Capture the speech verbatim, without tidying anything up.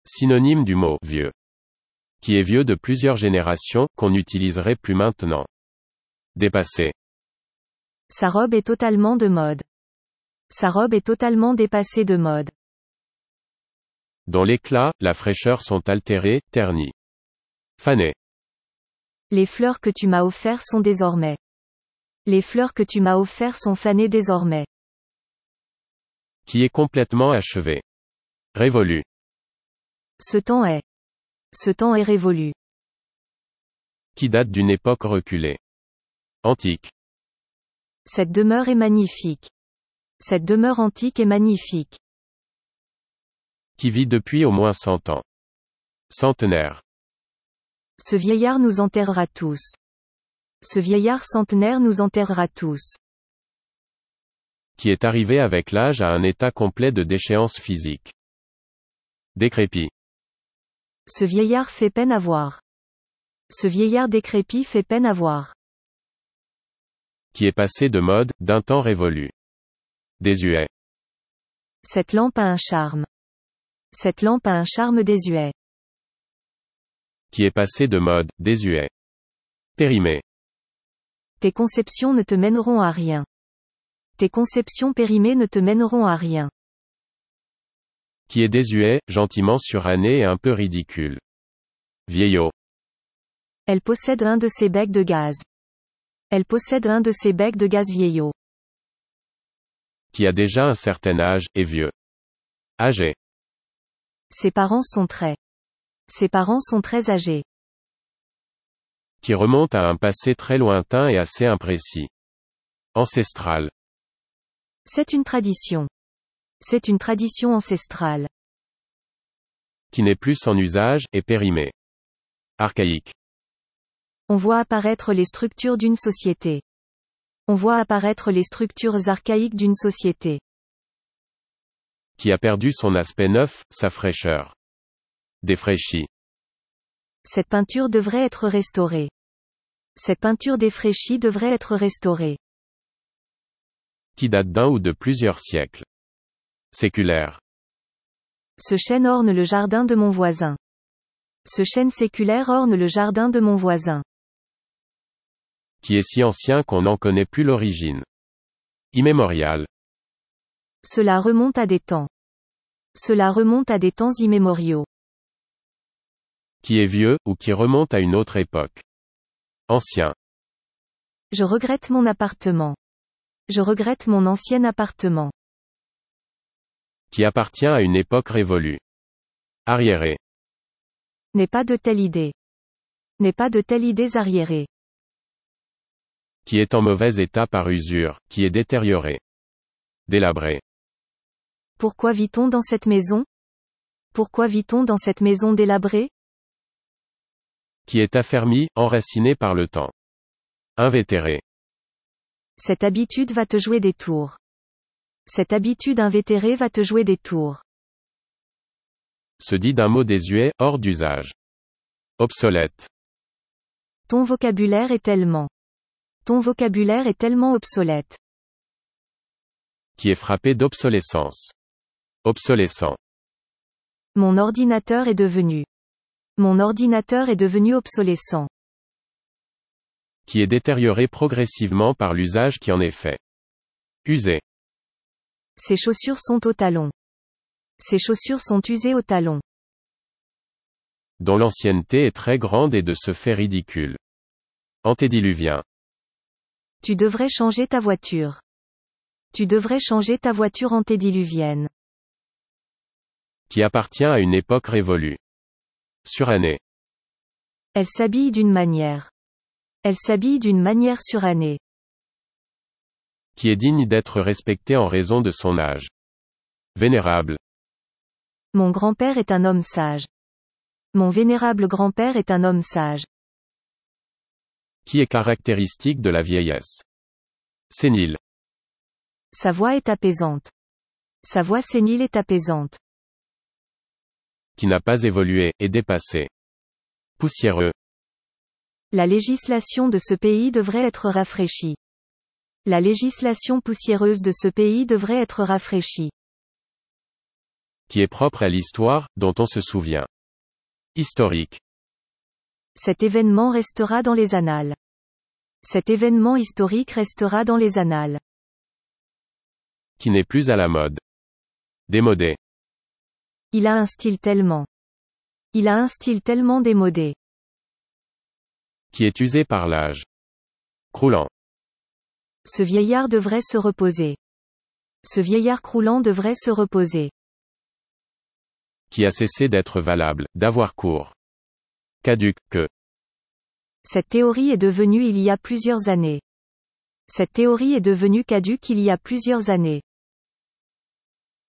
Synonyme du mot « vieux ». Qui est vieux de plusieurs générations, qu'on n'utiliserait plus maintenant. Dépassé. Sa robe est totalement de mode. Sa robe est totalement dépassée de mode. Dont l'éclat, la fraîcheur sont altérés, ternis. Fané. Les fleurs que tu m'as offertes sont désormais. Les fleurs que tu m'as offertes sont fanées désormais. Qui est complètement achevé. Révolu. Ce temps est. Ce temps est révolu. Qui date d'une époque reculée. Antique. Cette demeure est magnifique. Cette demeure antique est magnifique. Qui vit depuis au moins cent ans. Centenaire. Ce vieillard nous enterrera tous. Ce vieillard centenaire nous enterrera tous. Qui est arrivé avec l'âge à un état complet de déchéance physique. Décrépit. Ce vieillard fait peine à voir. Ce vieillard décrépit fait peine à voir. Qui est passé de mode, d'un temps révolu. Désuet. Cette lampe a un charme. Cette lampe a un charme désuet. Qui est passé de mode, désuet. Périmé. Tes conceptions ne te mèneront à rien. Tes conceptions périmées ne te mèneront à rien. Qui est désuet, gentiment suranné et un peu ridicule. Vieillot. Elle possède un de ces becs de gaz. Elle possède un de ces becs de gaz vieillot. Qui a déjà un certain âge, et vieux. Âgé. Ses parents sont très. Ses parents sont très âgés. Qui remonte à un passé très lointain et assez imprécis. Ancestral. C'est une tradition. C'est une tradition ancestrale. Qui n'est plus en usage, et périmé. Archaïque. On voit apparaître les structures d'une société. On voit apparaître les structures archaïques d'une société. Qui a perdu son aspect neuf, sa fraîcheur. Défraîchi. Cette peinture devrait être restaurée. Cette peinture défraîchie devrait être restaurée. Qui date d'un ou de plusieurs siècles. Séculaire. Ce chêne orne le jardin de mon voisin. Ce chêne séculaire orne le jardin de mon voisin. Qui est si ancien qu'on n'en connaît plus l'origine. Immémorial. Cela remonte à des temps. Cela remonte à des temps immémoriaux. Qui est vieux, ou qui remonte à une autre époque. Ancien. Je regrette mon appartement. Je regrette mon ancien appartement. Qui appartient à une époque révolue. Arriéré. N'est pas de telle idée. N'est pas de telles idées arriérées. Qui est en mauvais état par usure, qui est détérioré. Délabré. Pourquoi vit-on dans cette maison? Pourquoi vit-on dans cette maison délabrée? Qui est affermi, enraciné par le temps. Invétéré. Cette habitude va te jouer des tours. Cette habitude invétérée va te jouer des tours. Se dit d'un mot désuet, hors d'usage. Obsolète. Ton vocabulaire est tellement. Ton vocabulaire est tellement obsolète. Qui est frappé d'obsolescence. Obsolescent. Mon ordinateur est devenu. Mon ordinateur est devenu obsolescent. Qui est détérioré progressivement par l'usage qui en est fait. Usé. Ces chaussures sont au talon. Ces chaussures sont usées au talon. Dont l'ancienneté est très grande et de ce fait ridicule. Antédiluvien. Tu devrais changer ta voiture. Tu devrais changer ta voiture antédiluvienne. Qui appartient à une époque révolue. Surannée. Elle s'habille d'une manière. Elle s'habille d'une manière surannée. Qui est digne d'être respecté en raison de son âge. Vénérable. Mon grand-père est un homme sage. Mon vénérable grand-père est un homme sage. Qui est caractéristique de la vieillesse. Sénile. Sa voix est apaisante. Sa voix sénile est apaisante. Qui n'a pas évolué, et dépassé. Poussiéreux. La législation de ce pays devrait être rafraîchie. La législation poussiéreuse de ce pays devrait être rafraîchie. Qui est propre à l'histoire, dont on se souvient. Historique. Cet événement restera dans les annales. Cet événement historique restera dans les annales. Qui n'est plus à la mode. Démodé. Il a un style tellement. Il a un style tellement démodé. Qui est usé par l'âge. Croulant. Ce vieillard devrait se reposer. Ce vieillard croulant devrait se reposer. Qui a cessé d'être valable, d'avoir cours. Caduc, que. Cette théorie est devenue il y a plusieurs années. Cette théorie est devenue caduque il y a plusieurs années.